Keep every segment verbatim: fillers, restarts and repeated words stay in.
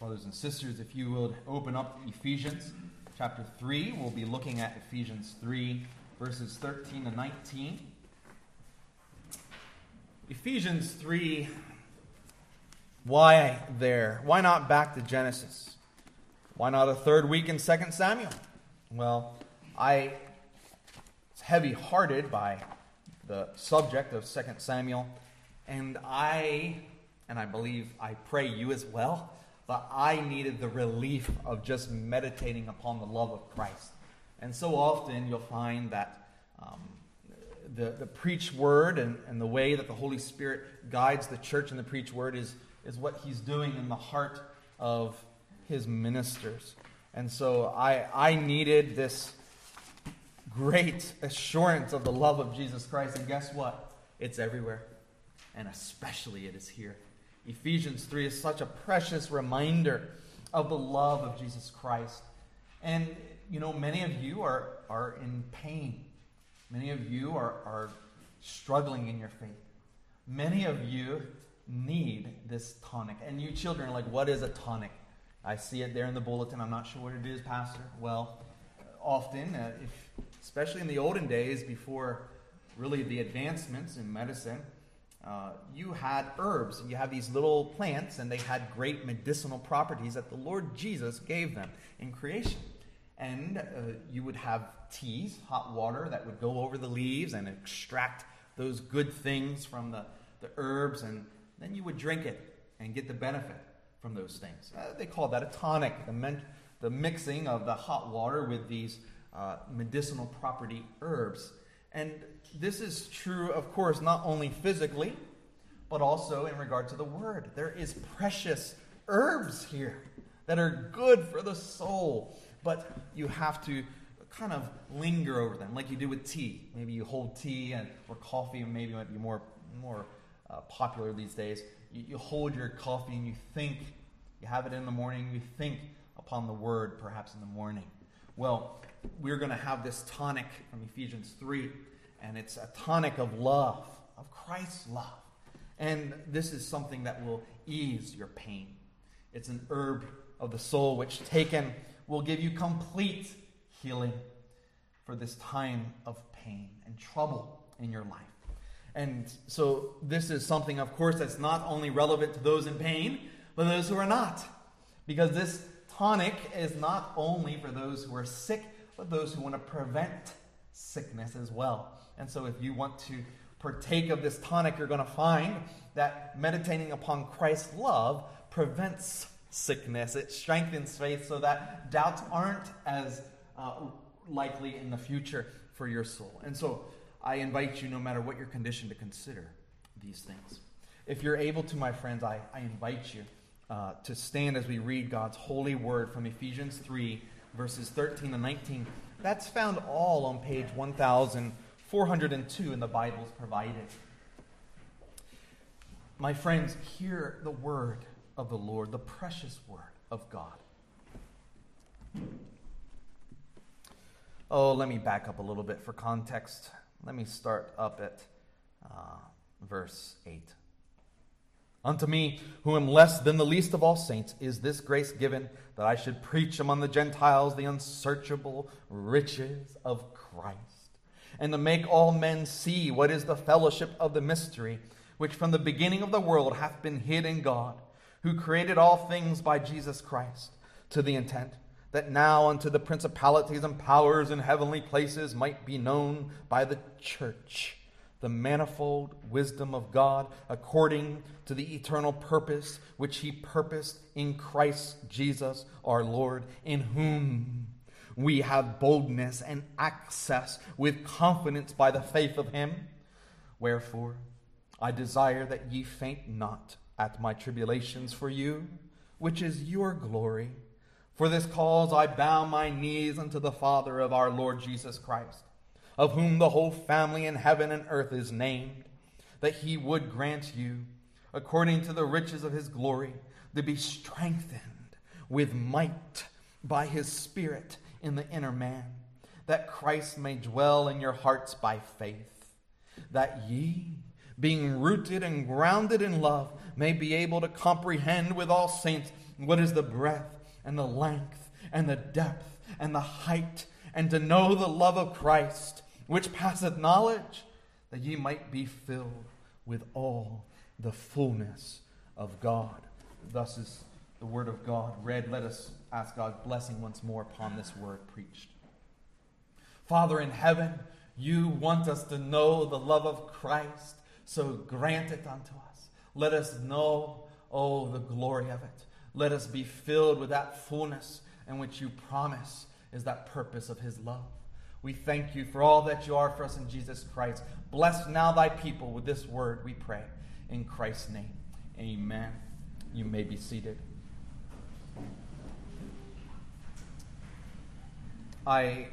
Brothers and sisters, if you would open up Ephesians chapter three, we'll be looking at Ephesians three, verses thirteen to nineteen. Ephesians three, why there? Why not back to Genesis? Why not a third week in Second Samuel? Well, I was heavy-hearted by the subject of Second Samuel, and I, and I believe, I pray you as well, but I needed the relief of just meditating upon the love of Christ. And so often you'll find that um, the, the preached word and, and the way that the Holy Spirit guides the church in the preached word is, is what He's doing in the heart of His ministers. And so I, I needed this great assurance of the love of Jesus Christ. And guess what? It's everywhere. And especially it is here. Ephesians three is such a precious reminder of the love of Jesus Christ. And, you know, many of you are, are in pain. Many of you are, are struggling in your faith. Many of you need this tonic. And you children are like, what is a tonic? I see it there in the bulletin. I'm not sure what it is, Pastor. Well, often, uh, if, especially in the olden days before really the advancements in medicine, Uh, you had herbs. You have these little plants, and they had great medicinal properties that the Lord Jesus gave them in creation. And uh, you would have teas, hot water, that would go over the leaves and extract those good things from the, the herbs, and then you would drink it and get the benefit from those things. Uh, they call that a tonic, the, men- the mixing of the hot water with these uh, medicinal property herbs. And this is true, of course, not only physically, but also in regard to the Word. There is precious herbs here that are good for the soul, but you have to kind of linger over them, like you do with tea. Maybe you hold tea, and or coffee, maybe might be more more uh, popular these days. You, you hold your coffee and you think. You have it in the morning. You think upon the Word, perhaps in the morning. Well, we're going to have this tonic from Ephesians three. And it's a tonic of love, of Christ's love. And this is something that will ease your pain. It's an herb of the soul which taken will give you complete healing for this time of pain and trouble in your life. And so this is something, of course, that's not only relevant to those in pain, but those who are not. Because this tonic is not only for those who are sick, but those who want to prevent sickness as well. And so if you want to partake of this tonic, you're going to find that meditating upon Christ's love prevents sickness. It strengthens faith so that doubts aren't as uh, likely in the future for your soul. And so I invite you, no matter what your condition, to consider these things. If you're able to, my friends, I, I invite you uh, to stand as we read God's holy word from Ephesians three, verses thirteen to nineteen. That's found all on page one thousand four hundred two in the Bibles provided. My friends, hear the word of the Lord, the precious word of God. Oh, let me back up a little bit for context. Let me start up at uh, verse eight. Unto me, who am less than the least of all saints, is this grace given, that I should preach among the Gentiles the unsearchable riches of Christ, and to make all men see what is the fellowship of the mystery, which from the beginning of the world hath been hid in God, who created all things by Jesus Christ, to the intent that now unto the principalities and powers in heavenly places might be known by the church the manifold wisdom of God, according to the eternal purpose which He purposed in Christ Jesus our Lord, in whom we have boldness and access with confidence by the faith of Him. Wherefore, I desire that ye faint not at my tribulations for you, which is your glory. For this cause I bow my knees unto the Father of our Lord Jesus Christ, of whom the whole family in heaven and earth is named, that He would grant you, according to the riches of His glory, to be strengthened with might by His Spirit in the inner man, that Christ may dwell in your hearts by faith, that ye, being rooted and grounded in love, may be able to comprehend with all saints what is the breadth and the length and the depth and the height, and to know the love of Christ, which passeth knowledge, that ye might be filled with all the fullness of God. Thus is the word of God read. Let us ask God's blessing once more upon this word preached. Father in heaven, you want us to know the love of Christ, so grant it unto us. Let us know, oh, the glory of it. Let us be filled with that fullness in which you promise is that purpose of his love. We thank you for all that you are for us in Jesus Christ. Bless now thy people with this word, we pray. In Christ's name, amen. You may be seated. I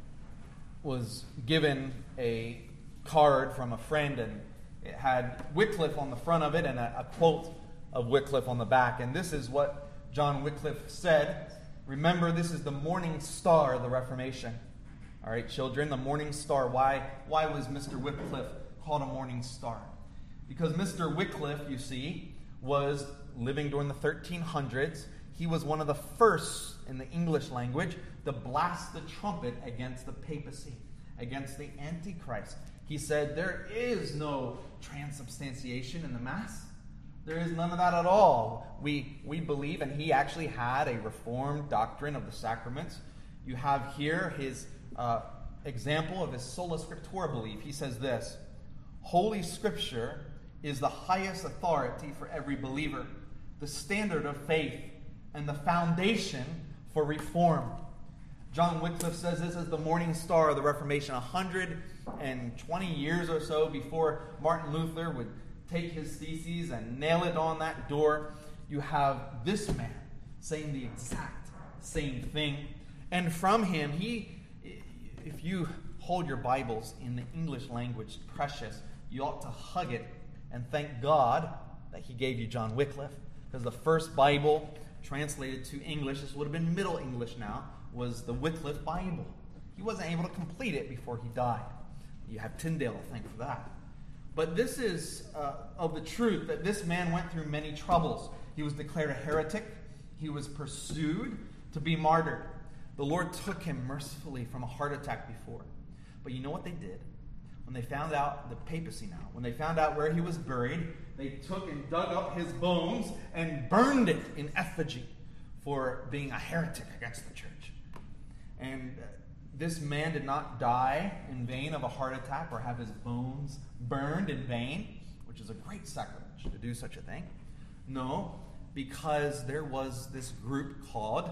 was given a card from a friend, and it had Wycliffe on the front of it and a, a quote of Wycliffe on the back. And this is what John Wycliffe said. Remember, this is the morning star of the Reformation. All right, children, the morning star. Why, why was Mister Wycliffe called a morning star? Because Mister Wycliffe, you see, was living during the thirteen hundreds. He was one of the first in the English language to blast the trumpet against the papacy, against the Antichrist. He said, there is no transubstantiation in the Mass. There is none of that at all. We, we believe, and he actually had a reformed doctrine of the sacraments. You have here his uh, example of his sola scriptura belief. He says this: Holy Scripture is the highest authority for every believer, the standard of faith, and the foundation for reform. John Wycliffe says this is the morning star of the Reformation. one hundred twenty years or so before Martin Luther would take his theses and nail it on that door, you have this man saying the exact same thing. And from him, he, if you hold your Bibles in the English language precious, you ought to hug it and thank God that he gave you John Wycliffe, because the first Bible translated to English, this would have been Middle English now, was the Wycliffe Bible. He wasn't able to complete it before he died. You have Tyndale to thank for that. But this is uh, of the truth that this man went through many troubles. He was declared a heretic. He was pursued to be martyred. The Lord took him mercifully from a heart attack before. But you know what they did? When they found out, the papacy now, when they found out where he was buried, they took and dug up his bones and burned it in effigy for being a heretic against the church. And uh, this man did not die in vain of a heart attack or have his bones burned in vain, which is a great sacrilege to do such a thing. No, because there was this group called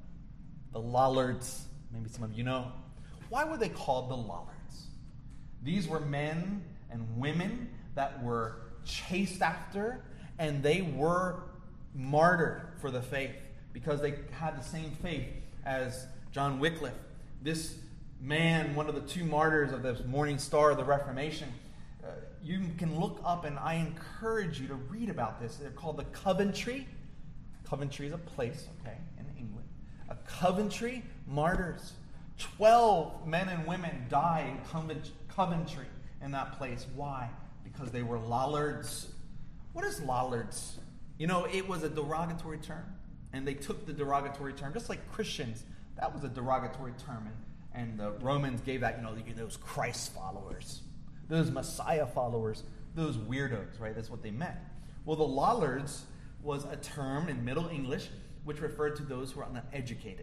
the Lollards. Maybe some of you know. Why were they called the Lollards? These were men and women that were chased after, and they were martyred for the faith because they had the same faith as John Wycliffe. This man, one of the two martyrs of the morning star of the Reformation, uh, you can look up, and I encourage you to read about this. They're called the Coventry. Coventry is a place, okay, in England. A Coventry martyrs. Twelve men and women die in Coventry in that place. Why? Because they were Lollards. What is Lollards? You know, it was a derogatory term. And they took the derogatory term, just like Christians. That was a derogatory term. And, and the Romans gave that, you know, those Christ followers, those Messiah followers, those weirdos, right? That's what they meant. Well, the Lollards was a term in Middle English which referred to those who are uneducated.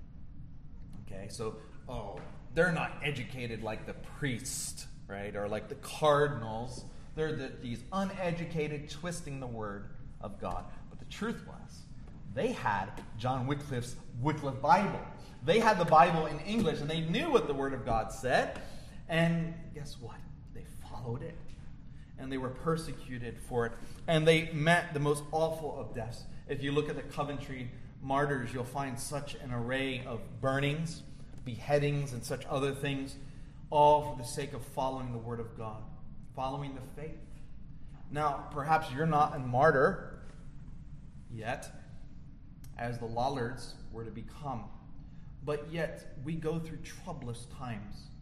Okay, so, oh, they're not educated like the priest, right? Or like the cardinals. They're the, these uneducated, twisting the word of God. But the truth was, they had John Wycliffe's Wycliffe Bible. They had the Bible in English, and they knew what the Word of God said. And guess what? They followed it. And they were persecuted for it. And they met the most awful of deaths. If you look at the Coventry martyrs, you'll find such an array of burnings, beheadings, and such other things, all for the sake of following the Word of God, following the faith. Now, perhaps you're not a martyr yet, as the Lollards were to become. But yet, we go through troublous times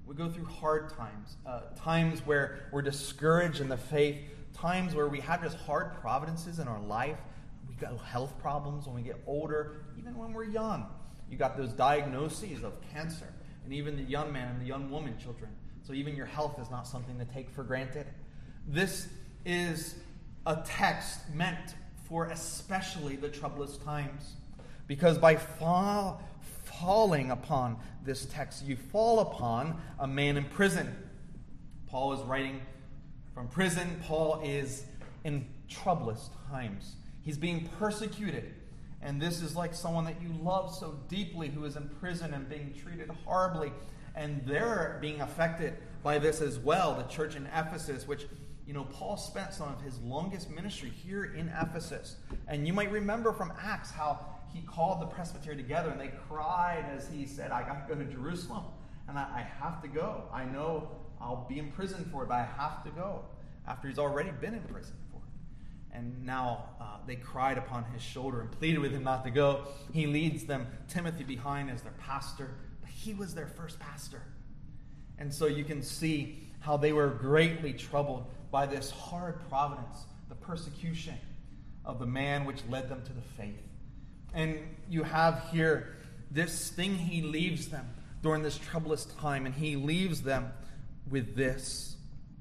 We go through hard times, uh, times where we're discouraged in the faith, times where we have just hard providences in our life. We got health problems when we get older, even when we're young. You got those diagnoses of cancer, and even the young man and the young woman children. So even your health is not something to take for granted. This is a text meant for especially the troublous times, because by fall, falling upon this text, you fall upon a man in prison. Paul is writing from prison. Paul is in troublous times. He's being persecuted. And this is like someone that you love so deeply who is in prison and being treated horribly. And they're being affected by this as well. The church in Ephesus, which, you know, Paul spent some of his longest ministry here in Ephesus. And you might remember from Acts how he called the presbytery together and they cried as he said, I got to go to Jerusalem and I, I have to go. I know I'll be in prison for it, but I have to go. After he's already been in prison for it. And now uh, they cried upon his shoulder and pleaded with him not to go. He leads them, Timothy behind as their pastor, but he was their first pastor. And so you can see how they were greatly troubled by this hard providence, the persecution of the man which led them to the faith. And you have here this thing he leaves them during this troublous time, and he leaves them with this: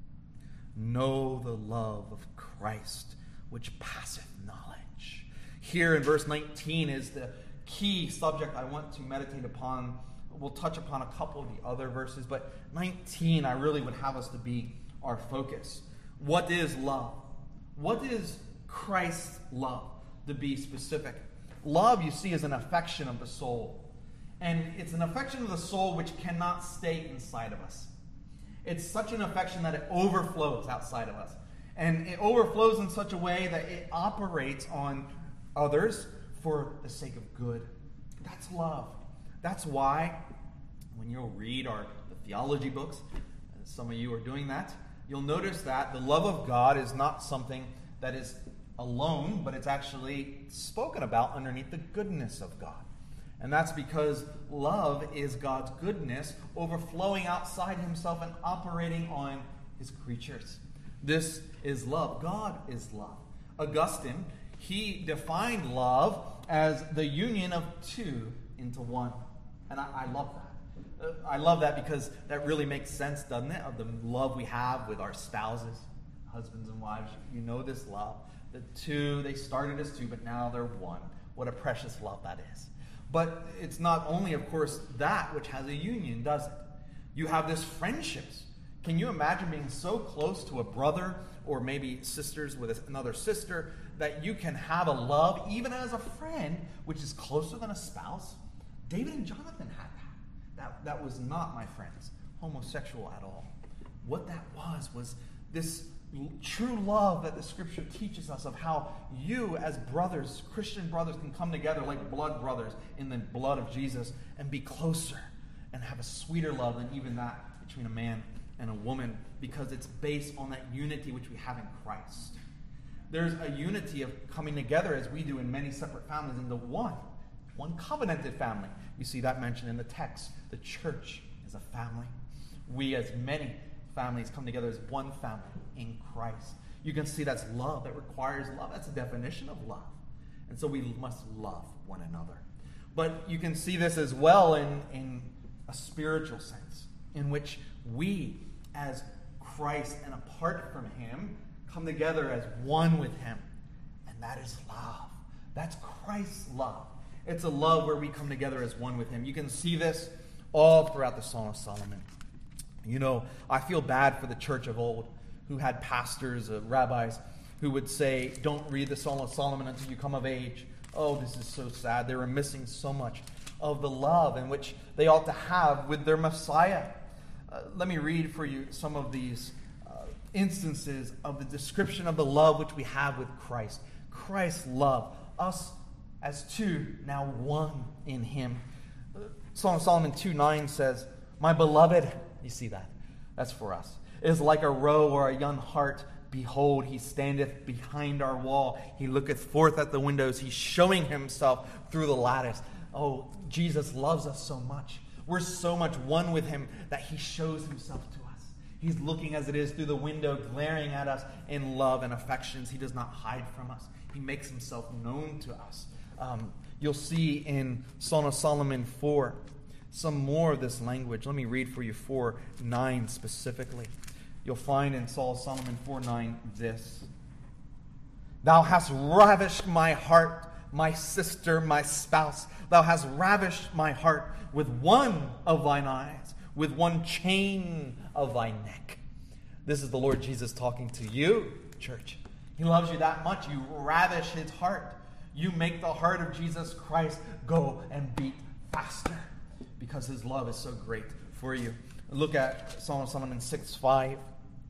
know the love of Christ, which passeth knowledge. Here in verse nineteen is the key subject I want to meditate upon. We'll touch upon a couple of the other verses, but nineteen I really would have us to be our focus. What is love? What is Christ's love, to be specific? Love, you see, is an affection of the soul. And it's an affection of the soul which cannot stay inside of us. It's such an affection that it overflows outside of us. And it overflows in such a way that it operates on others for the sake of good. That's love. That's why when you'll read our the theology books, and some of you are doing that, you'll notice that the love of God is not something that is alone, but it's actually spoken about underneath the goodness of God. And that's because love is God's goodness overflowing outside himself and operating on his creatures. This is love. God is love. Augustine, he defined love as the union of two into one. And I, I love that. Uh, I love that because that really makes sense, doesn't it, of the love we have with our spouses, husbands and wives. You know this love. The two, they started as two, but now they're one. What a precious love that is. But it's not only, of course, that which has a union, does it? You have this friendships. Can you imagine being so close to a brother or maybe sisters with another sister that you can have a love, even as a friend, which is closer than a spouse? David and Jonathan had that. That, that was not, my friends, homosexual at all. What that was was this true love that the scripture teaches us of how you as brothers, Christian brothers, can come together like blood brothers in the blood of Jesus and be closer and have a sweeter love than even that between a man and a woman, because it's based on that unity which we have in Christ. There's a unity of coming together as we do in many separate families into one, one covenanted family. You see that mentioned in the text. The church is a family. We as many families come together as one family in Christ. You can see that's love. That requires love. That's a definition of love. And so we must love one another. But you can see this as well in, in a spiritual sense, in which we as Christ and apart from him come together as one with him. And that is love. That's Christ's love. It's a love where we come together as one with him. You can see this all throughout the Song of Solomon. You know, I feel bad for the church of old who had pastors, uh, rabbis, who would say, don't read the Song of Solomon until you come of age. Oh, this is so sad. They were missing so much of the love in which they ought to have with their Messiah. Uh, let me read for you some of these uh, instances of the description of the love which we have with Christ. Christ's love, us as two, now one in him. Uh, Song of Solomon two nine says, my beloved, you see that? That's for us. It is like a roe or a young hart. Behold, he standeth behind our wall. He looketh forth at the windows. He's showing himself through the lattice. Oh, Jesus loves us so much. We're so much one with him that he shows himself to us. He's looking as it is through the window, glaring at us in love and affections. He does not hide from us. He makes himself known to us. Um, you'll see in Song of Solomon four some more of this language. Let me read for you four nine specifically. You'll find in Song of Solomon four nine this. Thou hast ravished my heart, my sister, my spouse. Thou hast ravished my heart with one of thine eyes, with one chain of thy neck. This is the Lord Jesus talking to you, church. He loves you that much. You ravish his heart. You make the heart of Jesus Christ go and beat faster because his love is so great for you. Look at Song of Solomon six five.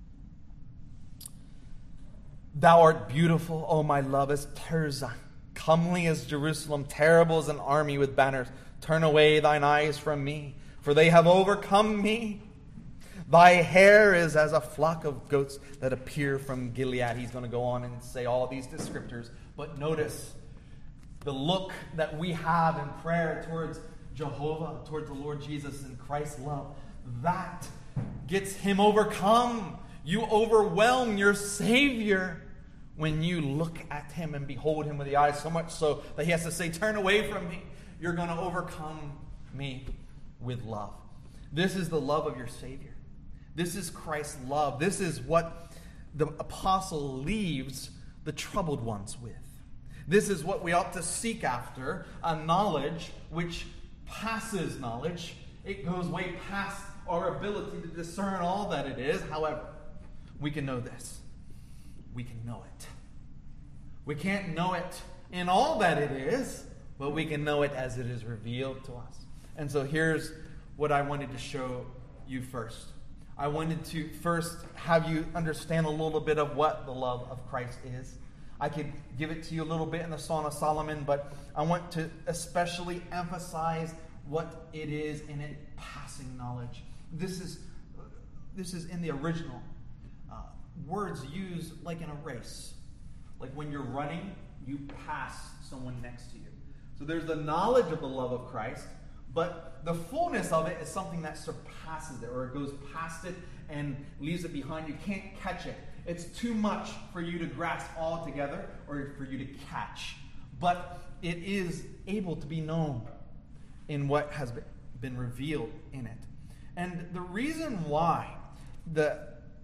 Thou art beautiful, O my love, as Tirzah, comely as Jerusalem, terrible as an army with banners. Turn away thine eyes from me, for they have overcome me. Thy hair is as a flock of goats that appear from Gilead. He's going to go on and say all these descriptors. But notice the look that we have in prayer towards Jehovah, towards the Lord Jesus and Christ's love. That gets him overcome. You overwhelm your Savior when you look at him and behold him with the eyes, so much so that he has to say, turn away from me. You're going to overcome me with love. This is the love of your Savior. This is Christ's love. This is what the apostle leaves the troubled ones with. This is what we ought to seek after, a knowledge which passes knowledge. It goes way past our ability to discern all that it is. However, we can know this. We can know it. We can't know it in all that it is, but we can know it as it is revealed to us. And so here's what I wanted to show you first. I wanted to first have you understand a little bit of what the love of Christ is. I could give it to you a little bit in the Song of Solomon, but I want to especially emphasize what it is in it passing knowledge. This is, this is in the original. Uh, words used like in a race. Like when you're running, you pass someone next to you. So there's the knowledge of the love of Christ, but the fullness of it is something that surpasses it, or it goes past it and leaves it behind. You can't catch it. It's too much for you to grasp all together or for you to catch. But it is able to be known in what has been revealed in it. And the reason why the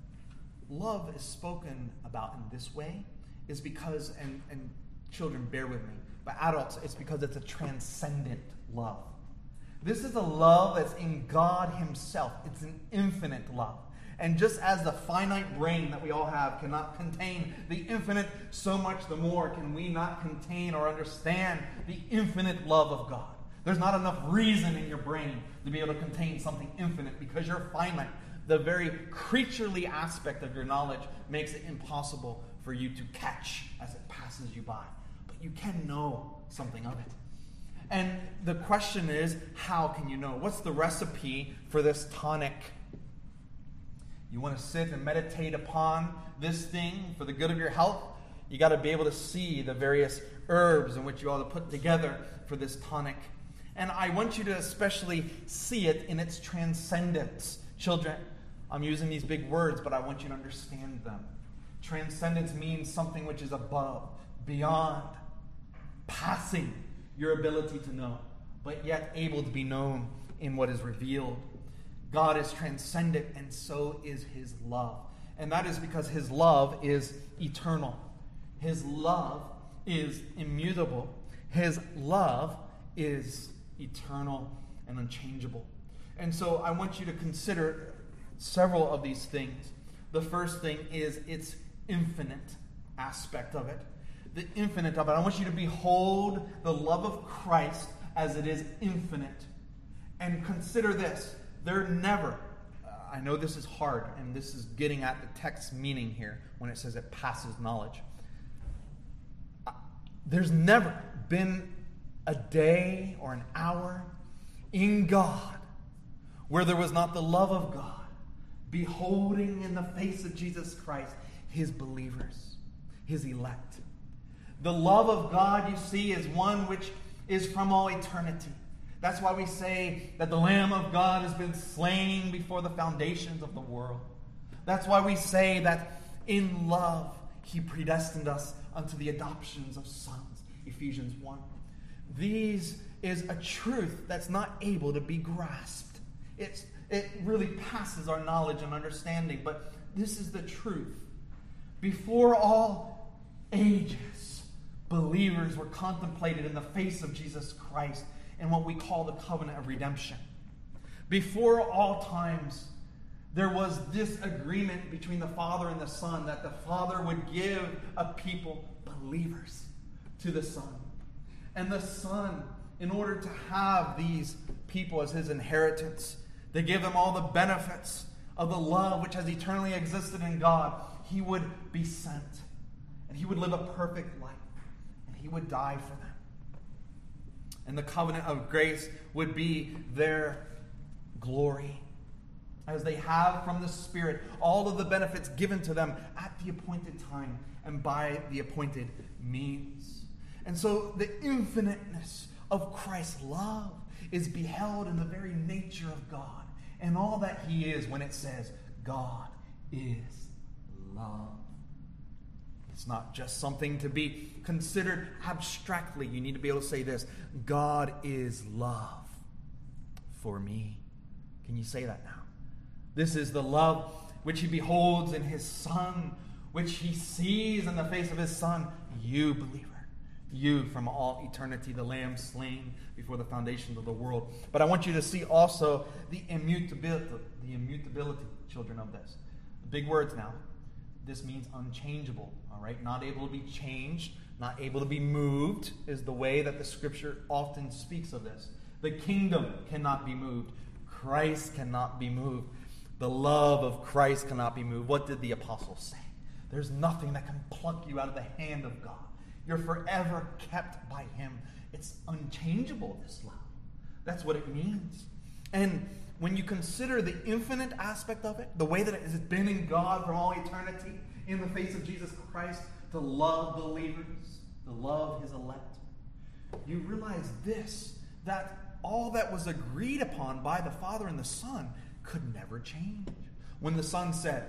love is spoken about in this way is because, and, and children, bear with me, but adults, it's because it's a transcendent love. This is a love that's in God himself. It's an infinite love. And just as the finite brain that we all have cannot contain the infinite, so much the more can we not contain or understand the infinite love of God. There's not enough reason in your brain to be able to contain something infinite because you're finite. The very creaturely aspect of your knowledge makes it impossible for you to catch as it passes you by. But you can know something of it. And the question is, how can you know? What's the recipe for this tonic? You want to sit and meditate upon this thing for the good of your health? You got to be able to see the various herbs in which you ought to put together for this tonic. And I want you to especially see it in its transcendence. Children, I'm using these big words, but I want you to understand them. Transcendence means something which is above, beyond, passing your ability to know, but yet able to be known in what is revealed. God is transcendent, and so is his love. And that is because his love is eternal. His love is immutable. His love is eternal and unchangeable. And so I want you to consider several of these things. The first thing is its infinite aspect of it. The infinite of it. I want you to behold the love of Christ as it is infinite. And consider this. There never, uh, I know this is hard, and this is getting at the text's meaning here when it says it passes knowledge. Uh, there's never been a day or an hour in God where there was not the love of God beholding in the face of Jesus Christ his believers, his elect. The love of God, you see, is one which is from all eternity. That's why we say that the Lamb of God has been slain before the foundations of the world. That's why we say that in love he predestined us unto the adoptions of sons. Ephesians one. These is a truth that's not able to be grasped. It's, it really passes our knowledge and understanding, but this is the truth. Before all ages, believers were contemplated in the face of Jesus Christ in what we call the covenant of redemption. Before all times, there was this agreement between the Father and the Son that the Father would give a people, believers, to the Son. And the Son, in order to have these people as his inheritance, to give them all the benefits of the love which has eternally existed in God, he would be sent. And he would live a perfect life. And he would die for them. And the covenant of grace would be their glory, as they have from the Spirit all of the benefits given to them at the appointed time and by the appointed means. And so the infiniteness of Christ's love is beheld in the very nature of God and all that he is when it says God is love. It's not just something to be considered abstractly. You need to be able to say this: God is love for me. Can you say that now? This is the love which he beholds in his Son, which he sees in the face of his Son. You, believer, you from all eternity, the Lamb slain before the foundations of the world. But I want you to see also the immutability, the immutability, children, of this. Big words now. This means unchangeable, all right? Not able to be changed, not able to be moved is the way that the Scripture often speaks of this. The kingdom cannot be moved. Christ cannot be moved. The love of Christ cannot be moved. What did the apostles say? There's nothing that can pluck you out of the hand of God. You're forever kept by him. It's unchangeable, this love. That's what it means. And when you consider the infinite aspect of it, the way that it has been in God from all eternity, in the face of Jesus Christ, to love believers, to love his elect, you realize this, that all that was agreed upon by the Father and the Son could never change. When the Son said,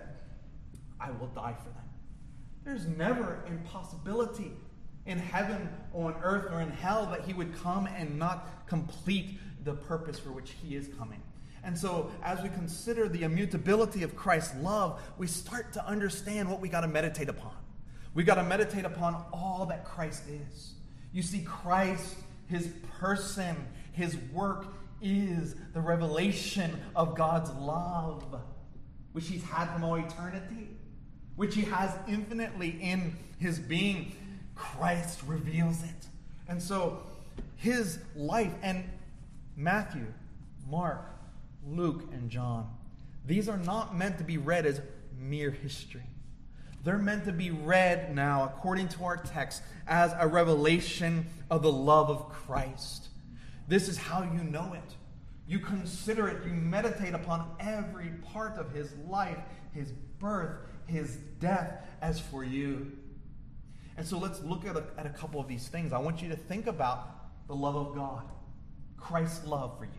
I will die for them, there's never an impossibility in heaven, on earth, or in hell that he would come and not complete the purpose for which he is coming. And so, as we consider the immutability of Christ's love, we start to understand what we got to meditate upon. We got to meditate upon all that Christ is. You see, Christ, his person, his work is the revelation of God's love, which he's had from all eternity, which he has infinitely in his being. Christ reveals it. And so, his life, and Matthew, Mark, Luke, and John, these are not meant to be read as mere history. They're meant to be read now, according to our text, as a revelation of the love of Christ. This is how you know it. You consider it, you meditate upon every part of his life, his birth, his death, as for you. And so let's look at a, at a couple of these things. I want you to think about the love of God, Christ's love for you.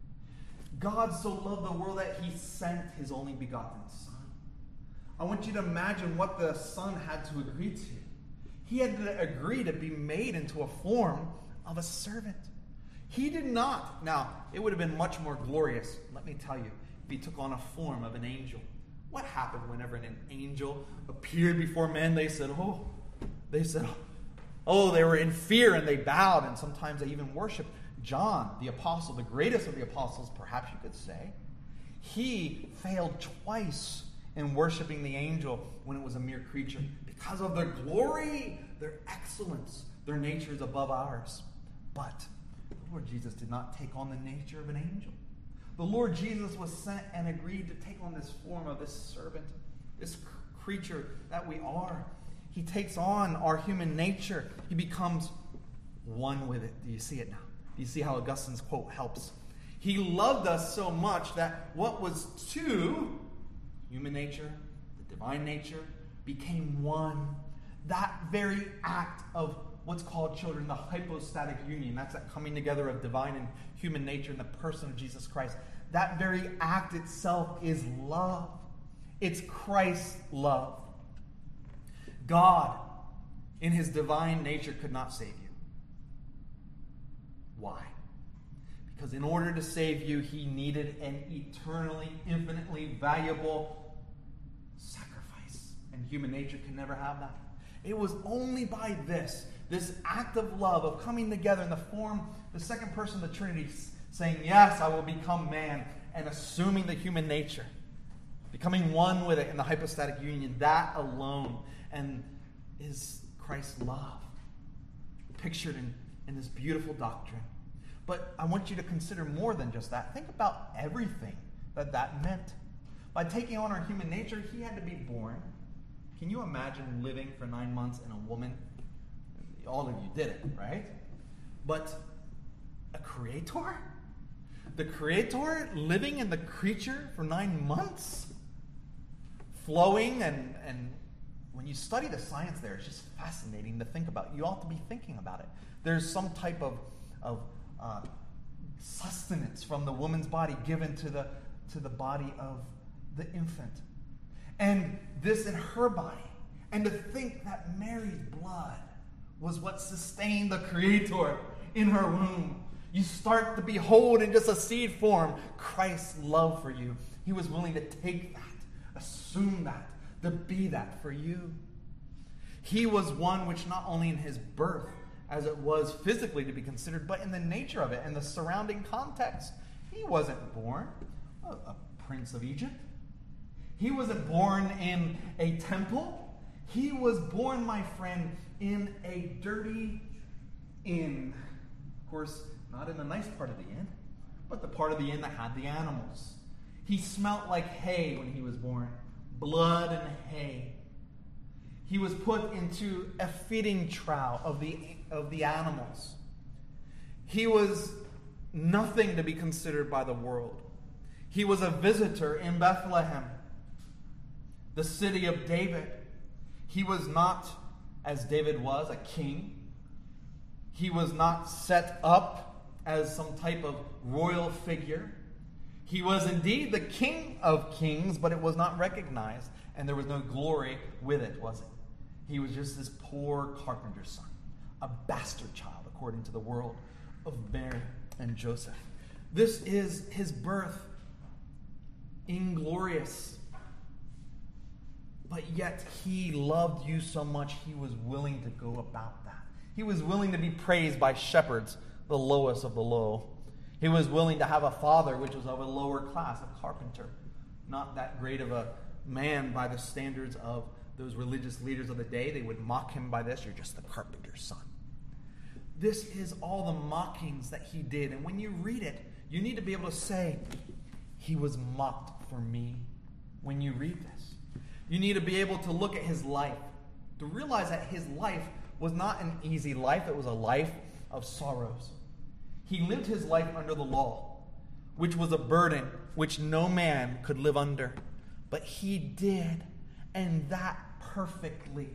God so loved the world that he sent his only begotten Son. I want you to imagine what the Son had to agree to. He had to agree to be made into a form of a servant. He did not. Now, it would have been much more glorious, let me tell you, if he took on a form of an angel. What happened whenever an angel appeared before men? They said, oh, they said, oh, they were in fear and they bowed, and sometimes they even worshiped. John, the apostle, the greatest of the apostles, perhaps you could say, he failed twice in worshiping the angel when it was a mere creature because of their glory, their excellence, their nature is above ours. But the Lord Jesus did not take on the nature of an angel. The Lord Jesus was sent and agreed to take on this form of this servant, this creature that we are. He takes on our human nature. He becomes one with it. Do you see it now? Do you see how Augustine's quote helps? He loved us so much that what was two, human nature, the divine nature, became one. That very act of what's called, children, the hypostatic union. That's that coming together of divine and human nature in the person of Jesus Christ. That very act itself is love. It's Christ's love. God, in his divine nature, could not save you. Why? Because in order to save you, he needed an eternally, infinitely valuable sacrifice. And human nature can never have that. It was only by this, this act of love, of coming together in the form, the second person of the Trinity, saying, yes, I will become man, and assuming the human nature, becoming one with it in the hypostatic union, that alone and is Christ's love, pictured in, in this beautiful doctrine. But I want you to consider more than just that. Think about everything that that meant. By taking on our human nature, he had to be born. Can you imagine living for nine months in a woman? All of you did it, right? But a creator? The creator living in the creature for nine months? Flowing and, and when you study the science there, it's just fascinating to think about. You ought to be thinking about it. There's some type of, of uh, sustenance from the woman's body given to the, to the body of the infant. And this in her body. And to think that Mary's blood was what sustained the Creator in her womb. You start to behold in just a seed form Christ's love for you. He was willing to take that, assume that, to be that for you. He was one which not only in his birth, as it was physically to be considered, but in the nature of it and the surrounding context. He wasn't born a, a prince of Egypt. He wasn't born in a temple. He was born, my friend, in a dirty inn. Of course, not in the nice part of the inn, but the part of the inn that had the animals. He smelt like hay when he was born, blood and hay. He was put into a feeding trough of the, of the animals. He was nothing to be considered by the world. He was a visitor in Bethlehem, the city of David. He was not, as David was, a king. He was not set up as some type of royal figure. He was indeed the King of kings, but it was not recognized, and there was no glory with it, was it? He was just this poor carpenter's son, a bastard child, according to the world of Mary and Joseph. This is his birth, inglorious. But yet he loved you so much, he was willing to go about that. He was willing to be praised by shepherds, the lowest of the low. He was willing to have a father which was of a lower class, a carpenter. Not that great of a man by the standards of those religious leaders of the day. They would mock him by this, you're just the carpenter's son. This is all the mockings that he did. And when you read it, you need to be able to say, he was mocked for me. When you read this, you need to be able to look at his life, to realize that his life was not an easy life. It was a life of sorrows. He lived his life under the law, which was a burden which no man could live under. But he did, and that perfectly.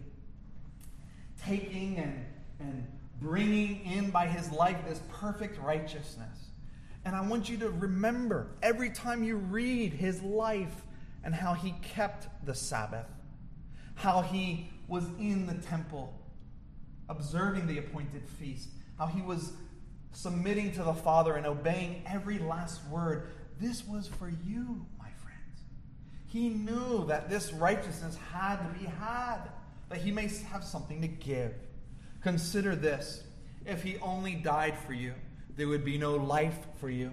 Taking and, and bringing in by his life this perfect righteousness. And I want you to remember every time you read his life and how he kept the Sabbath, how he was in the temple, observing the appointed feast, how he was submitting to the Father and obeying every last word. This was for you, my friends. He knew that this righteousness had to be had, that he may have something to give. Consider this. If he only died for you, there would be no life for you.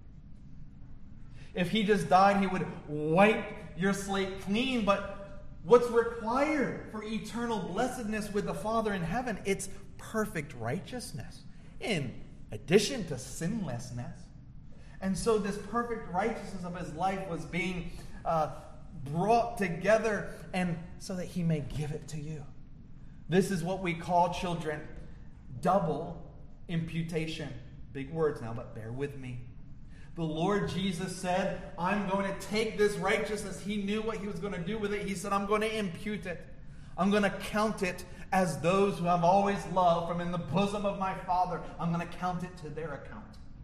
If he just died, he would wipe your slate clean. But what's required for eternal blessedness with the Father in heaven? It's perfect righteousness, in addition to sinlessness. And so this perfect righteousness of his life was being uh, brought together, and so that he may give it to you. This is what we call, children, double imputation. Big words now, but bear with me. The Lord Jesus said, I'm going to take this righteousness. He knew what he was going to do with it. He said, I'm going to impute it. I'm going to count it as those who I've always loved from in the bosom of my Father. I'm going to count it to their account.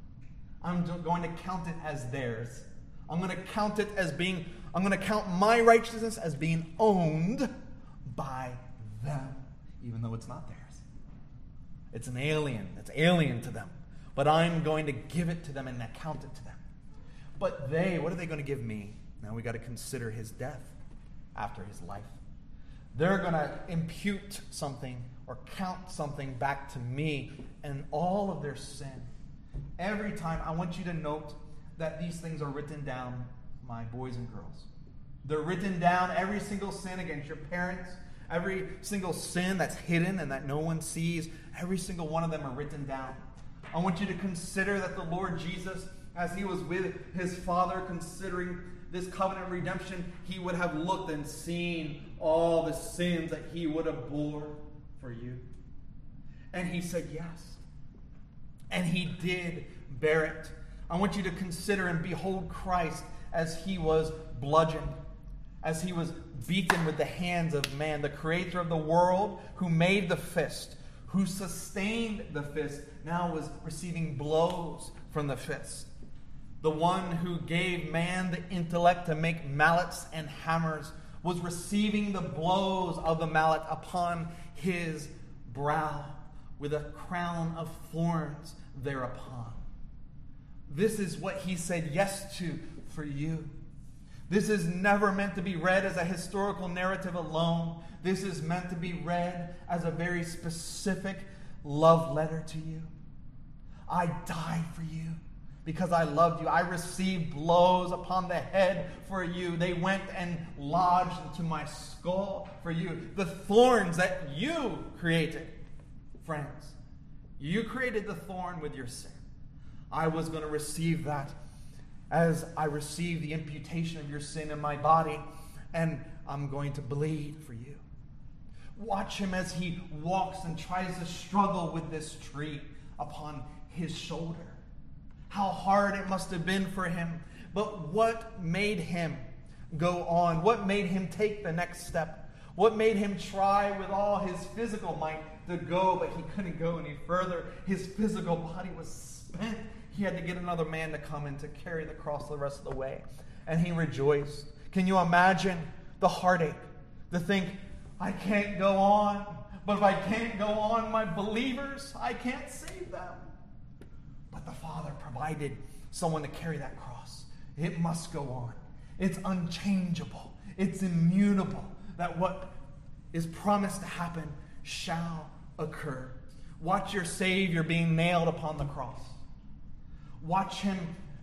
I'm going to count it as theirs. I'm going to count it as being, I'm going to count my righteousness as being owned by them, even though it's not theirs. It's an alien. It's alien to them. But I'm going to give it to them and account it to them. But they, what are they going to give me? Now we got to consider his death after his life. They're going to impute something or count something back to me and all of their sin. Every time, I want you to note that these things are written down, my boys and girls. They're written down, every single sin against your parents, every single sin that's hidden and that no one sees, every single one of them are written down. I want you to consider that the Lord Jesus, as he was with his Father considering this covenant redemption, he would have looked and seen all the sins that he would have bore for you. And he said yes. And he did bear it. I want you to consider and behold Christ as he was bludgeoned, as he was beaten with the hands of man, the creator of the world, who made the fist, who sustained the fist, now was receiving blows from the fist. The one who gave man the intellect to make mallets and hammers was receiving the blows of the mallet upon his brow with a crown of thorns thereupon. This is what he said yes to for you. This is never meant to be read as a historical narrative alone. This is meant to be read as a very specific love letter to you. I died for you because I loved you. I received blows upon the head for you. They went and lodged into my skull for you. The thorns that you created, friends. You created the thorn with your sin. I was going to receive that as I receive the imputation of your sin in my body, and I'm going to bleed for you. Watch him as he walks and tries to struggle with this tree upon his shoulder. How hard it must have been for him. But what made him go on? What made him take the next step? What made him try with all his physical might to go, but he couldn't go any further? His physical body was spent. He had to get another man to come in to carry the cross the rest of the way. And he rejoiced. Can you imagine the heartache? To think, I can't go on. But if I can't go on, my believers, I can't save them. But the Father provided someone to carry that cross. It must go on. It's unchangeable. It's immutable. That what is promised to happen shall occur. Watch your Savior being nailed upon the cross. Watch him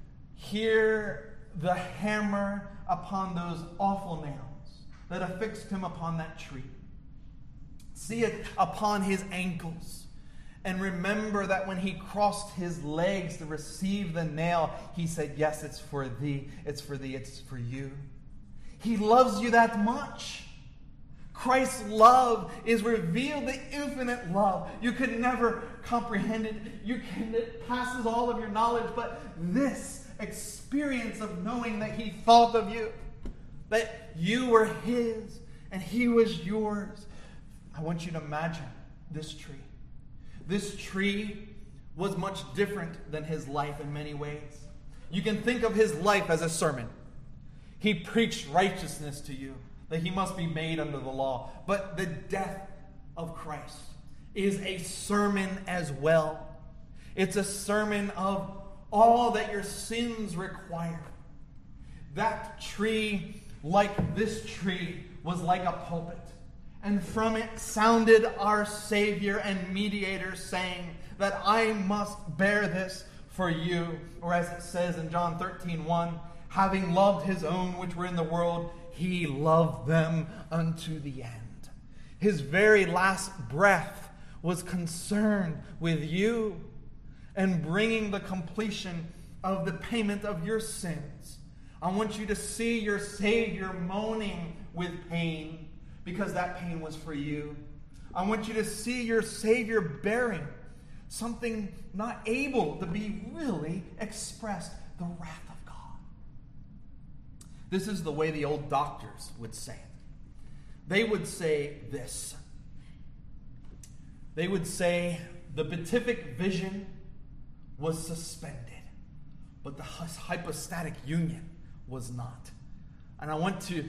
hear the hammer upon those awful nails that affixed him upon that tree. See it upon his ankles. And remember that when he crossed his legs to receive the nail, he said, yes, it's for thee, it's for thee, it's for you. He loves you that much. Christ's love is revealed, the infinite love. You could never comprehend it. You can, it passes all of your knowledge. But this experience of knowing that he thought of you, that you were his and he was yours. I want you to imagine this tree. This tree was much different than his life in many ways. You can think of his life as a sermon. He preached righteousness to you, that he must be made under the law. But the death of Christ is a sermon as well. It's a sermon of all that your sins require. That tree, like this tree, was like a pulpit. And from it sounded our Savior and mediator saying that I must bear this for you. Or as it says in John thirteen one, having loved his own which were in the world, he loved them unto the end. His very last breath was concerned with you and bringing the completion of the payment of your sins. I want you to see your Savior moaning with pain because that pain was for you. I want you to see your Savior bearing something not able to be really expressed, the wrath of God. This is the way the old doctors would say it. They would say this: they would say the beatific vision was suspended, but the hypostatic union was not. And I want to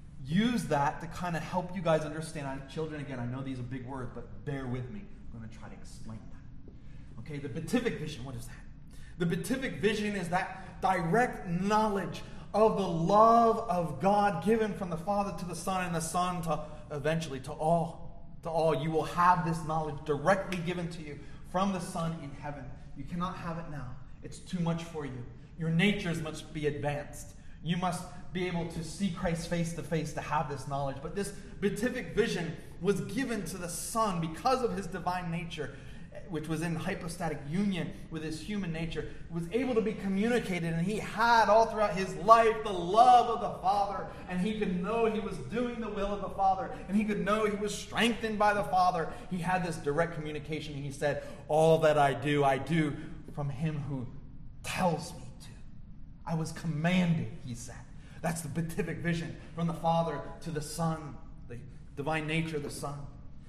use that to kind of help you guys understand. I, children, again, I know these are big words, but bear with me. I'm going to try to explain that. Okay, the beatific vision, what is that? The beatific vision is that direct knowledge of the love of God given from the Father to the Son and the Son to eventually to all. To all. You will have this knowledge directly given to you from the Son in heaven. You cannot have it now. It's too much for you. Your natures must be advanced. You must be able to see Christ face to face to have this knowledge. But this beatific vision was given to the Son because of his divine nature, which was in hypostatic union with his human nature, was able to be communicated, and he had all throughout his life the love of the Father, and he could know he was doing the will of the Father, and he could know he was strengthened by the Father. He had this direct communication, and he said, all that I do, I do from him who tells me to. I was commanded, he said. That's the beatific vision from the Father to the Son, the divine nature of the Son.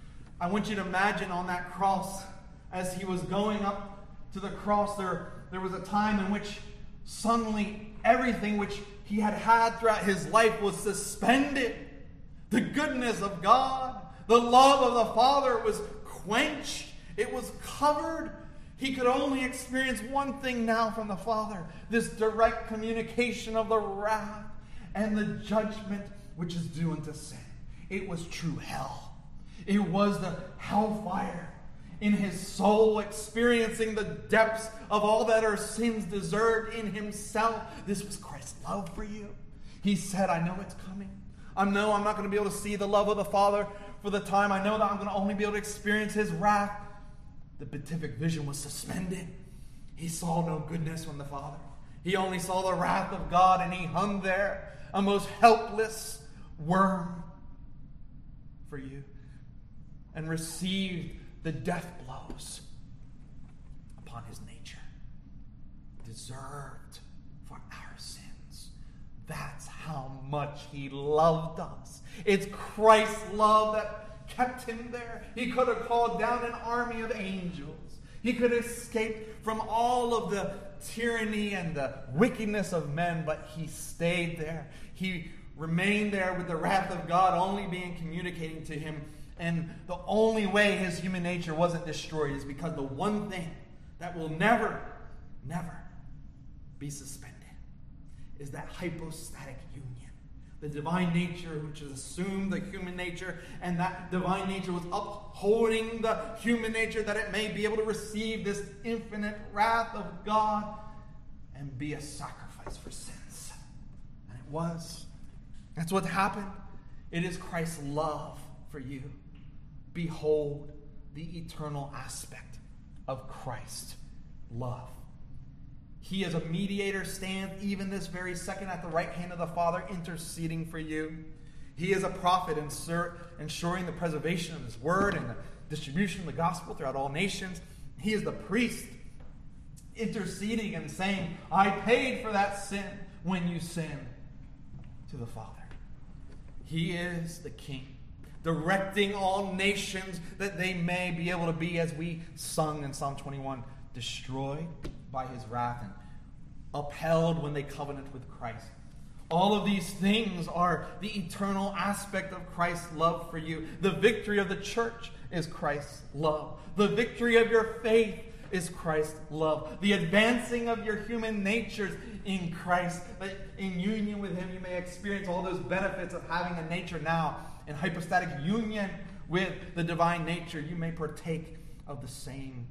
I want you to imagine on that cross, as he was going up to the cross, there, there was a time in which suddenly everything which he had had throughout his life was suspended. The goodness of God, the love of the Father was quenched. It was covered. He could only experience one thing now from the Father, this direct communication of the wrath and the judgment which is due unto sin. It was true hell. It was the hellfire in his soul, experiencing the depths of all that our sins deserved in himself. This was Christ's love for you. He said, I know it's coming. I know I'm not going to be able to see the love of the Father for the time. I know that I'm going to only be able to experience his wrath. The beatific vision was suspended. He saw no goodness from the Father. He only saw the wrath of God, and he hung there, a most helpless worm for you, and received the death blows upon his nature, deserved for our sins. That's how much he loved us. It's Christ's love that kept him there. He could have called down an army of angels. He could have escaped from all of the tyranny and the wickedness of men, but he stayed there. He remained there with the wrath of God only being communicating to him. And the only way his human nature wasn't destroyed is because the one thing that will never, never be suspended is that hypostatic union. The divine nature which has assumed the human nature, and that divine nature was upholding the human nature that it may be able to receive this infinite wrath of God and be a sacrifice for sins. And it was. That's what happened. It is Christ's love for you. Behold the eternal aspect of Christ's love. He as a mediator stands even this very second at the right hand of the Father, interceding for you. He is a prophet, ensuring the preservation of his word and the distribution of the gospel throughout all nations. He is the priest, interceding and saying, I paid for that sin when you sinned, to the Father. He is the king, directing all nations that they may be able to be, as we sung in Psalm twenty-one, destroyed by his wrath and upheld when they covenant with Christ. All of these things are the eternal aspect of Christ's love for you. The victory of the church is Christ's love. The victory of your faith is Christ's love. The advancing of your human natures in Christ, that in union with him you may experience all those benefits of having a nature now in hypostatic union with the divine nature. You may partake of the same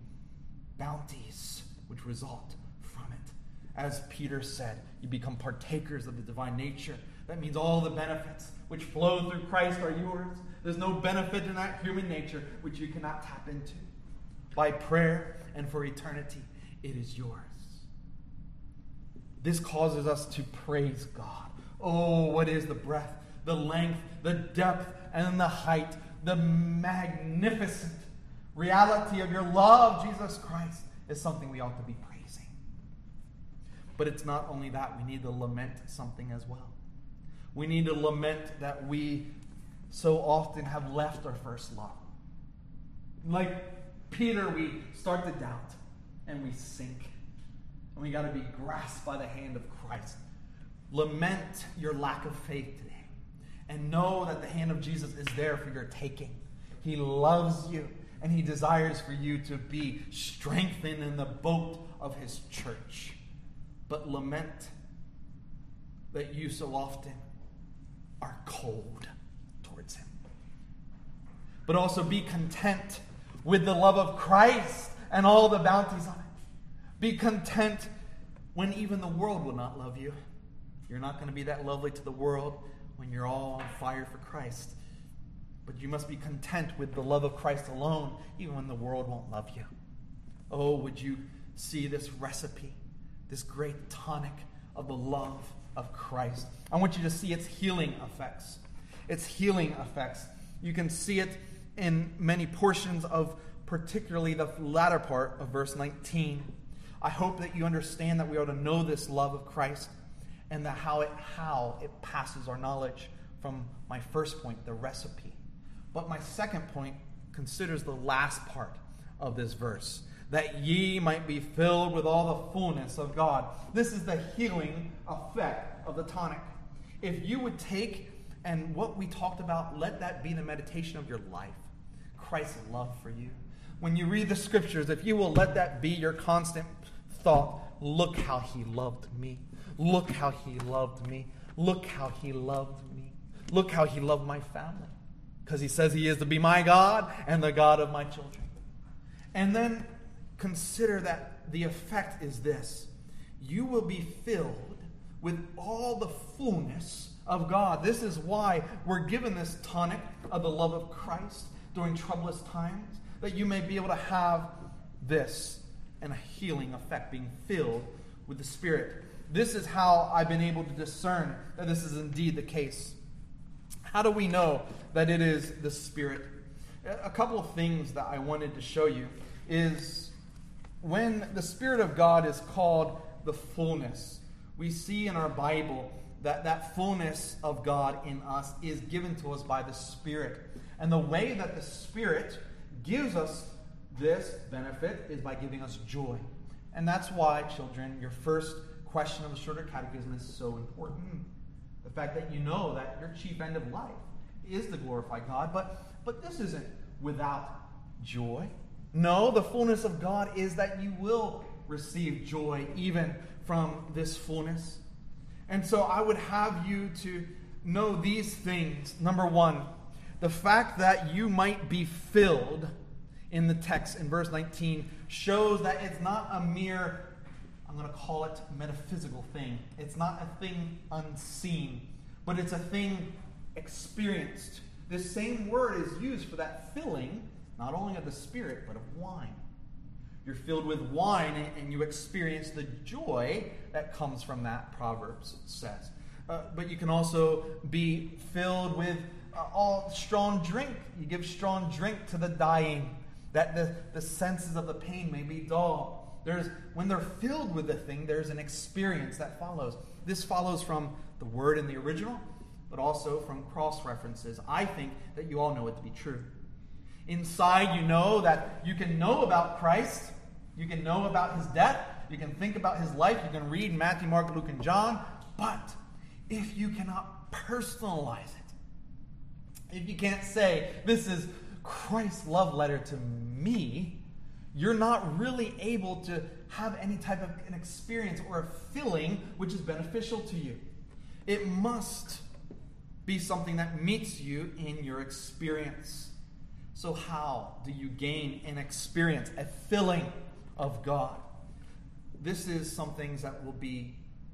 bounties which result from it. As Peter said, you become partakers of the divine nature. That means all the benefits which flow through Christ are yours. There's no benefit in that human nature which you cannot tap into. By prayer and for eternity, it is yours. This causes us to praise God. Oh, what is the breadth, the length, the depth, and the height, the magnificent reality of your love, Jesus Christ, is something we ought to be praising. But it's not only that. We need to lament something as well. We need to lament that we so often have left our first love. Like Peter, we start to doubt and we sink. And we got to be grasped by the hand of Christ. Lament your lack of faith today. And know that the hand of Jesus is there for your taking. He loves you. And he desires for you to be strengthened in the boat of his church. But lament that you so often are cold towards him. But also be content with the love of Christ and all the bounties on it. Be content when even the world will not love you. You're not going to be that lovely to the world when you're all on fire for Christ. But you must be content with the love of Christ alone, even when the world won't love you. Oh, would you see this recipe, this great tonic of the love of Christ? I want you to see its healing effects. Its healing effects. You can see it in many portions of particularly the latter part of verse nineteen. I hope that you understand that we ought to know this love of Christ and that how it, how it passes our knowledge from my first point, the recipe. But my second point considers the last part of this verse, that ye might be filled with all the fullness of God. This is the healing effect of the tonic. If you would take and what we talked about, let that be the meditation of your life. Christ's love for you. When you read the scriptures, if you will let that be your constant thought, look how he loved me. Look how he loved me. Look how he loved me. Look how he loved my family. Because he says he is to be my God and the God of my children. And then consider that the effect is this. You will be filled with all the fullness of God. This is why we're given this tonic of the love of Christ during troublous times, that you may be able to have this and a healing effect, being filled with the Spirit. This is how I've been able to discern that this is indeed the case. How do we know that it is the Spirit? A couple of things that I wanted to show you is when the Spirit of God is called the fullness, we see in our Bible that that fullness of God in us is given to us by the Spirit. And the way that the Spirit gives us this benefit is by giving us joy. And that's why, children, your first question of the shorter catechism is so important. The fact that you know that your chief end of life is to glorify God, but, but this isn't without joy. No, the fullness of God is that you will receive joy even from this fullness. And so I would have you to know these things. Number one, the fact that you might be filled in the text in verse nineteen shows that it's not a mere, I'm going to call it metaphysical thing. It's not a thing unseen, but it's a thing experienced. This same word is used for that filling, not only of the Spirit, but of wine. You're filled with wine and you experience the joy that comes from that, Proverbs says. Uh, but you can also be filled with uh, all strong drink. You give strong drink to the dying, that the, the senses of the pain may be dull. There's, when they're filled with the thing, there's an experience that follows. This follows from the word in the original, but also from cross-references. I think that you all know it to be true. Inside, you know that you can know about Christ. You can know about his death. You can think about his life. You can read Matthew, Mark, Luke, and John. But if you cannot personalize it, if you can't say, this is Christ's love letter to me, you're not really able to have any type of an experience or a feeling which is beneficial to you. It must be something that meets you in your experience. So how do you gain an experience, a filling of God? This is some things that will be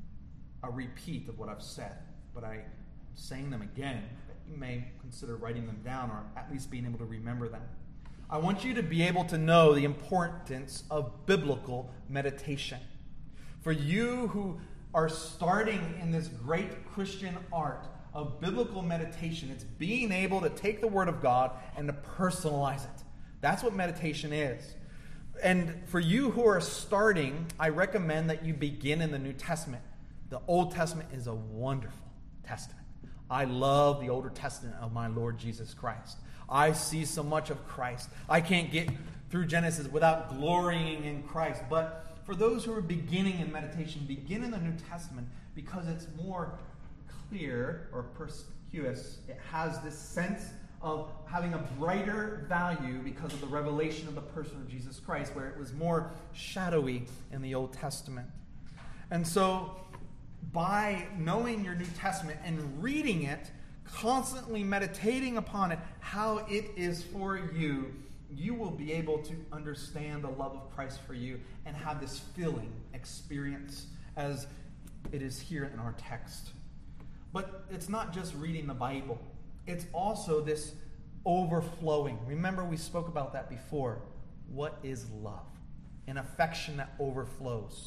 a repeat of what I've said, but I'm saying them again. You may consider writing them down or at least being able to remember them. I want you to be able to know the importance of biblical meditation. For you who are starting in this great Christian art of biblical meditation, it's being able to take the Word of God and to personalize it. That's what meditation is. And for you who are starting, I recommend that you begin in the New Testament. The Old Testament is a wonderful testament. I love the Older Testament of my Lord Jesus Christ. I see so much of Christ. I can't get through Genesis without glorying in Christ. But for those who are beginning in meditation, begin in the New Testament because it's more clear or perspicuous. It has this sense of having a brighter value because of the revelation of the person of Jesus Christ, where it was more shadowy in the Old Testament. And so, by knowing your New Testament and reading it, constantly meditating upon it, how it is for you, you will be able to understand the love of Christ for you and have this filling experience as it is here in our text. But it's not just reading the Bible. It's also this overflowing. Remember, we spoke about that before. What is love? An affection that overflows.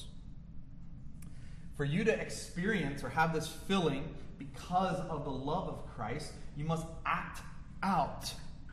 For you to experience or have this filling because of the love of Christ, you must act out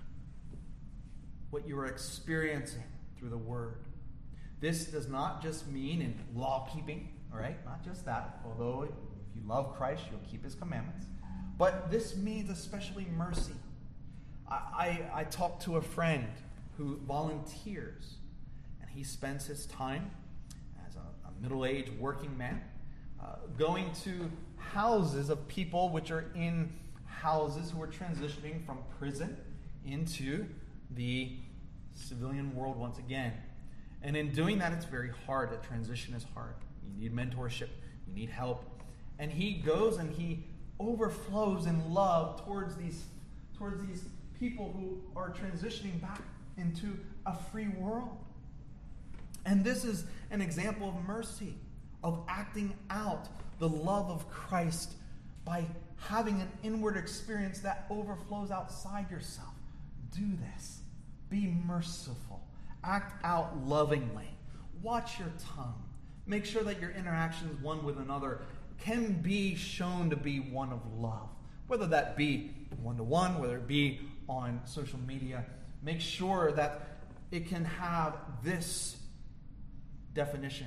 what you are experiencing through the Word. This does not just mean in law keeping, all right? Not just that, although if you love Christ, you'll keep His commandments. But this means especially mercy. I, I, I talked to a friend who volunteers, and he spends his time as a, a middle-aged working man uh, going to houses of people which are in houses who are transitioning from prison into the civilian world once again. And in doing that, it's very hard. The transition is hard. You need mentorship. You need help. And he goes and he overflows in love towards these, towards these people who are transitioning back into a free world. And this is an example of mercy, of acting out the love of Christ by having an inward experience that overflows outside yourself. Do this. Be merciful. Act out lovingly. Watch your tongue. Make sure that your interactions one with another can be shown to be one of love. Whether that be one-to-one, whether it be on social media, make sure that it can have this definition.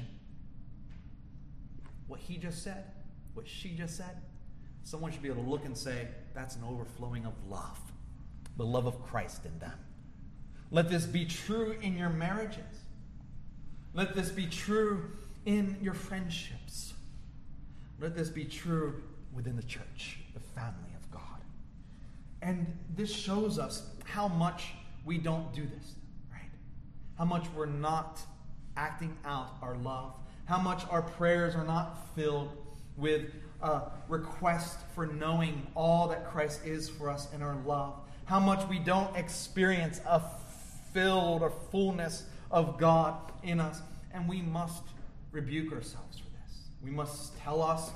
What he just said, what she just said, someone should be able to look and say, that's an overflowing of love. The love of Christ in them. Let this be true in your marriages. Let this be true in your friendships. Let this be true within the church, the family of God. And this shows us how much we don't do this, right? How much we're not acting out our love. How much our prayers are not filled with a request for knowing all that Christ is for us in our love. How much we don't experience a filled or fullness of God in us. And we must rebuke ourselves for this. We must tell us,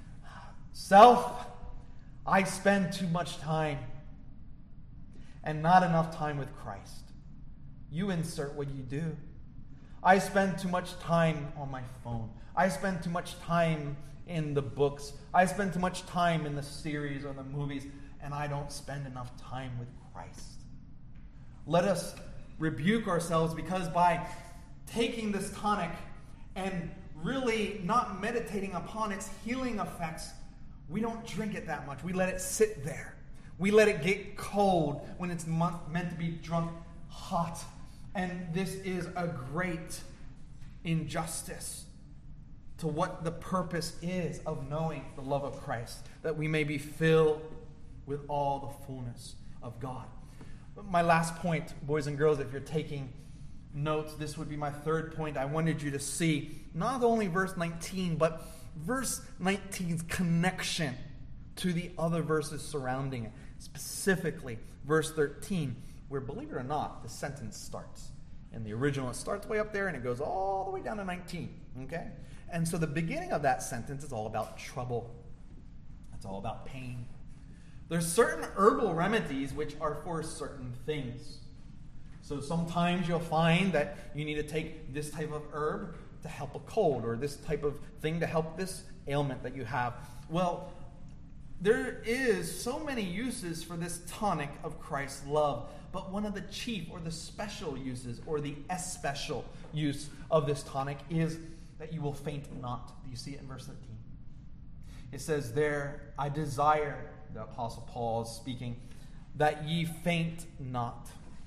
self, I spend too much time and not enough time with Christ. You insert what you do. I spend too much time on my phone. I spend too much time in the books. I spend too much time in the series or the movies, and I don't spend enough time with Christ. Let us rebuke ourselves, because by taking this tonic and really not meditating upon its healing effects, we don't drink it that much. We let it sit there. We let it get cold when it's meant to be drunk hot. And this is a great injustice to what the purpose is of knowing the love of Christ, that we may be filled with all the fullness of God. My last point, boys and girls, if you're taking notes, this would be my third point. I wanted you to see not only verse nineteen, but verse nineteen's connection to the other verses surrounding it. Specifically, verse thirteen, where, believe it or not, the sentence starts. In the original, it starts way up there and it goes all the way down to nineteen. Okay? And so the beginning of that sentence is all about trouble. It's all about pain. There's certain herbal remedies which are for certain things. So sometimes you'll find that you need to take this type of herb to help a cold, or this type of thing to help this ailment that you have. Well, there is so many uses for this tonic of Christ's love, but one of the chief or the special uses, or the especial use of this tonic, is that you will faint not. Do you see it in verse thirteen? It says there, I desire, the Apostle Paul is speaking, that ye faint not.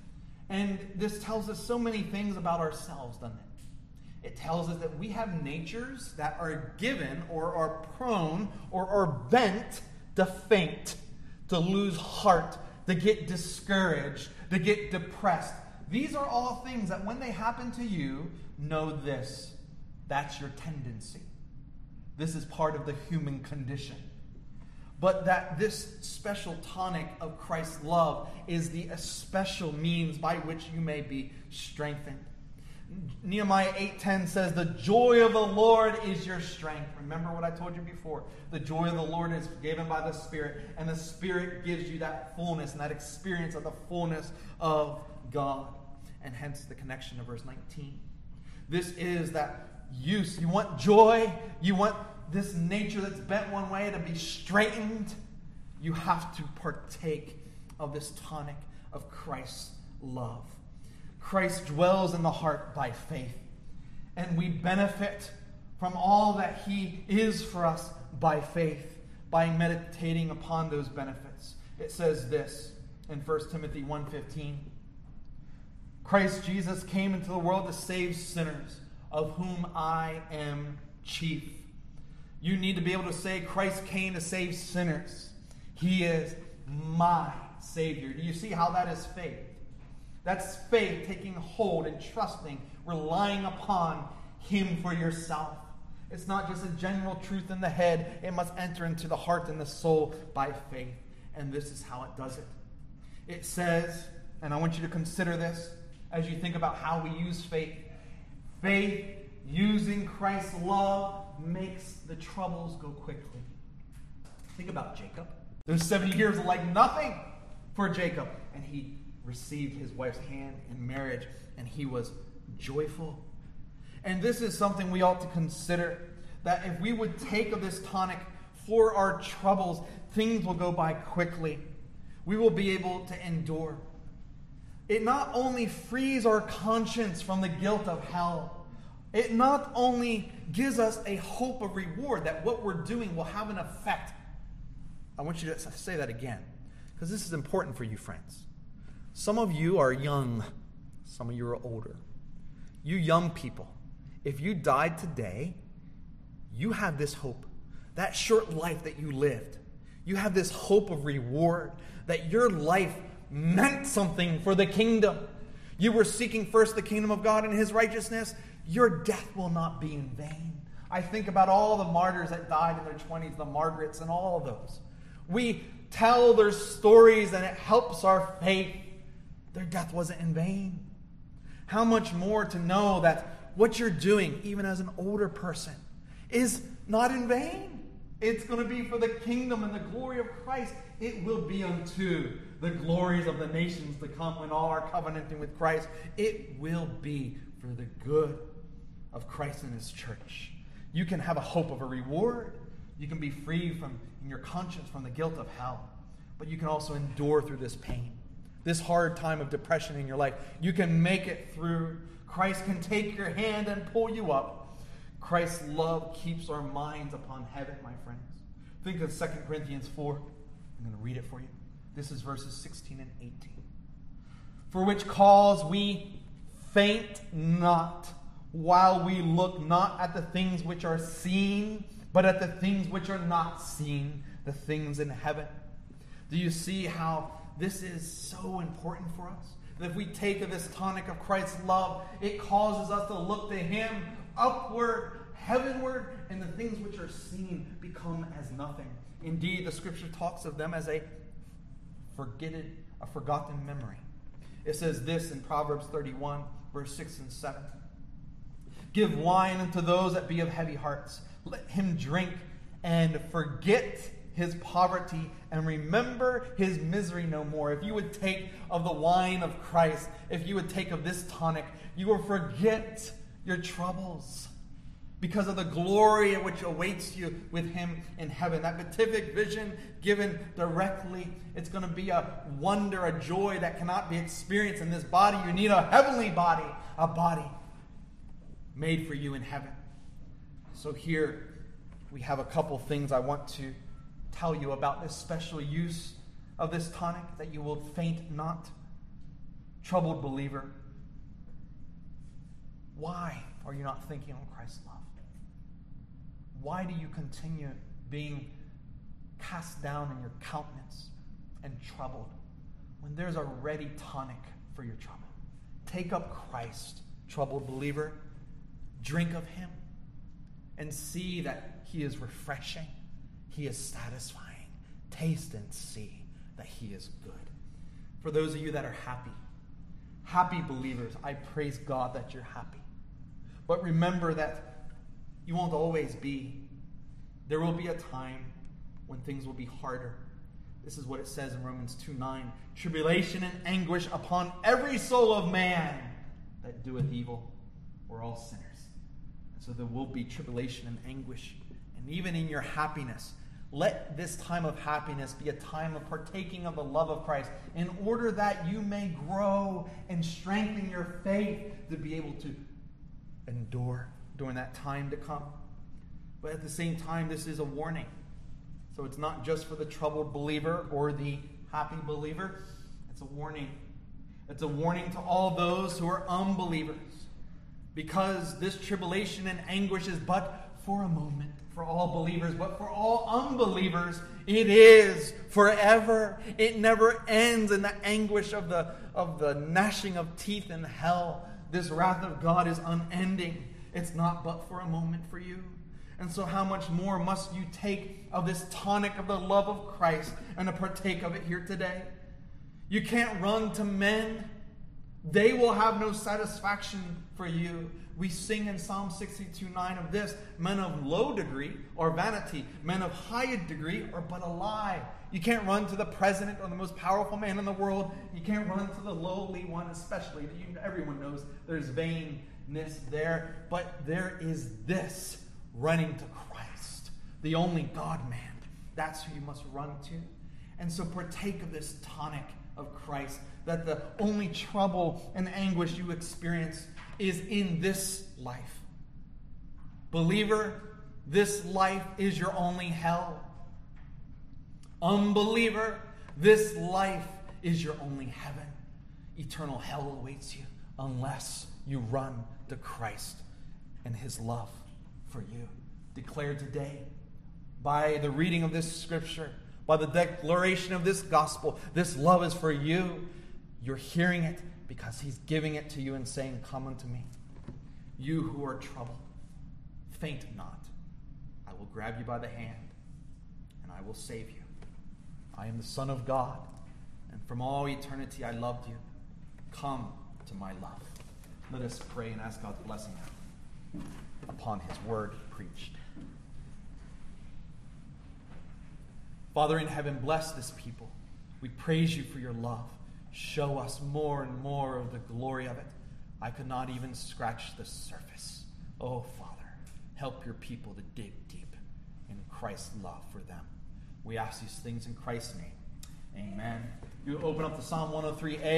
And this tells us so many things about ourselves, doesn't it? It tells us that we have natures that are given or are prone or are bent to faint, to lose heart, to get discouraged, to get depressed. These are all things that when they happen to you, know this. That's your tendency. This is part of the human condition. But that this special tonic of Christ's love is the special means by which you may be strengthened. Nehemiah eight ten says, the joy of the Lord is your strength. Remember what I told you before. The joy of the Lord is given by the Spirit, and the Spirit gives you that fullness and that experience of the fullness of God. And hence the connection to verse nineteen. This is that use. You want joy? You want this nature that's bent one way to be straightened? You have to partake of this tonic of Christ's love. Christ dwells in the heart by faith, and we benefit from all that he is for us by faith, by meditating upon those benefits. It says this in First Timothy one fifteen. Christ Jesus came into the world to save sinners, of whom I am chief. You need to be able to say, Christ came to save sinners. He is my Savior. Do you see how that is faith? That's faith taking hold and trusting, relying upon him for yourself. It's not just a general truth in the head. It must enter into the heart and the soul by faith. And this is how it does it. It says, and I want you to consider this as you think about how we use faith. Faith using Christ's love makes the troubles go quickly. Think about Jacob. Those seventy years are like nothing for Jacob. And he received his wife's hand in marriage, and he was joyful. And this is something we ought to consider, that if we would take of this tonic for our troubles, things will go by quickly. We will be able to endure. It not only frees our conscience from the guilt of hell, it not only gives us a hope of reward, that what we're doing will have an effect. I want you to say that again, because this is important for you, friends. Some of you are young. Some of you are older. You young people, if you died today, you have this hope. That short life that you lived, you have this hope of reward, that your life meant something for the kingdom. You were seeking first the kingdom of God and his righteousness. Your death will not be in vain. I think about all the martyrs that died in their twenties, the Margarets and all of those. We tell their stories and it helps our faith. Their death wasn't in vain. How much more to know that what you're doing, even as an older person, is not in vain. It's going to be for the kingdom and the glory of Christ. It will be unto the glories of the nations to come when all are covenanting with Christ. It will be for the good of Christ and his church. You can have a hope of a reward. You can be free from in your conscience from the guilt of hell. But you can also endure through this pain, this hard time of depression in your life. You can make it through. Christ can take your hand and pull you up. Christ's love keeps our minds upon heaven, my friends. Think of Second Corinthians four. I'm going to read it for you. This is verses sixteen and eighteen. For which cause we faint not, while we look not at the things which are seen, but at the things which are not seen, the things in heaven. Do you see how this is so important for us? That if we take of this tonic of Christ's love, it causes us to look to him upward, heavenward, and the things which are seen become as nothing. Indeed, the scripture talks of them as a forgetted, a forgotten memory. It says this in Proverbs thirty-one, verse six and seven. Give wine unto those that be of heavy hearts. Let him drink and forget his poverty and remember his misery no more. If you would take of the wine of Christ, if you would take of this tonic, you will forget your troubles because of the glory which awaits you with him in heaven. That beatific vision given directly, it's going to be a wonder, a joy that cannot be experienced in this body. You need a heavenly body, a body made for you in heaven. So here we have a couple things I want to tell you about this special use of this tonic, that you will faint not. Troubled believer, why are you not thinking on Christ's love? Why do you continue being cast down in your countenance and troubled when there's a ready tonic for your trouble? Take up Christ, troubled believer. Drink of him and see that he is refreshing. He is satisfying. Taste and see that he is good. For those of you that are happy, happy believers, I praise God that you're happy. But remember that you won't always be. There will be a time when things will be harder. This is what it says in Romans two nine. Tribulation and anguish upon every soul of man that doeth evil. We're all sinners. And so there will be tribulation and anguish. And even in your happiness, let this time of happiness be a time of partaking of the love of Christ in order that you may grow and strengthen your faith to be able to endure during that time to come. But at the same time, this is a warning. So it's not just for the troubled believer or the happy believer. It's a warning. It's a warning to all those who are unbelievers. Because this tribulation and anguish is but for a moment for all believers, but for all unbelievers, it is forever. It never ends in the anguish of the, of the gnashing of teeth in hell. This wrath of God is unending. It's not but for a moment for you. And so how much more must you take of this tonic of the love of Christ and to partake of it here today? You can't run to men. They will have no satisfaction for you. We sing in Psalm sixty-two nine of this. Men of low degree are vanity. Men of high degree are but a lie. You can't run to the president or the most powerful man in the world. You can't run to the lowly one especially. You, everyone knows there's vainness there. But there is this, running to Christ, the only God-man. That's who you must run to. And so partake of this tonic of Christ, that the only trouble and anguish you experience is in this life. Believer, this life is your only hell. Unbeliever, this life is your only heaven. Eternal hell awaits you unless you run to Christ and his love for you. Declared today by the reading of this scripture, by the declaration of this gospel. This love is for you. You're hearing it because he's giving it to you and saying, come unto me. You who are troubled, faint not. I will grab you by the hand and I will save you. I am the Son of God, and from all eternity I loved you. Come to my love. Let us pray and ask God's blessing upon his word preached. Father in heaven, bless this people. We praise you for your love. Show us more and more of the glory of it. I could not even scratch the surface. Oh, Father, help your people to dig deep in Christ's love for them. We ask these things in Christ's name. Amen. You open up to Psalm one oh three A.